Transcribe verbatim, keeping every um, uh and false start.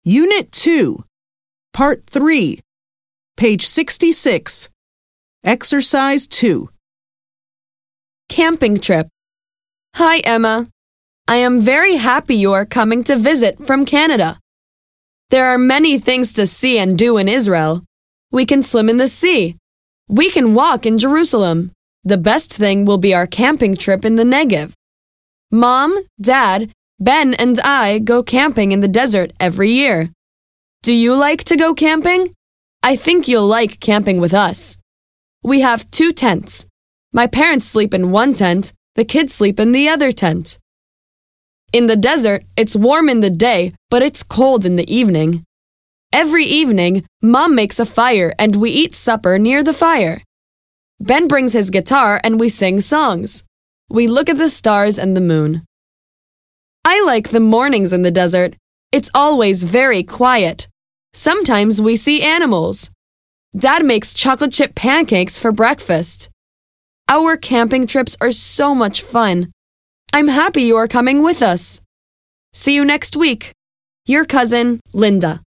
Unit two, Part three, page sixty-six, Exercise two. Camping trip. Hi, Emma. I am very happy you are coming to visit from Canada. There are many things to see and do in Israel. We can swim in the sea. We can walk in Jerusalem. The best thing will be our camping trip in the Negev. Mom, Dad, Ben, and I go camping in the desert every year. Do you like to go camping? I think you'll like camping with us. We have two tents. My parents sleep in one tent, the kids sleep in the other tent. In the desert, it's warm in the day, but it's cold in the evening. Every evening, Mom makes a fire and we eat supper near the fire. Ben brings his guitar and we sing songs. We look at the stars and the moon. I like the mornings in the desert. It's always very quiet. Sometimes we see animals. Dad makes chocolate chip pancakes for breakfast. Our camping trips are so much fun. I'm happy you are coming with us. See you next week. Your cousin, Linda.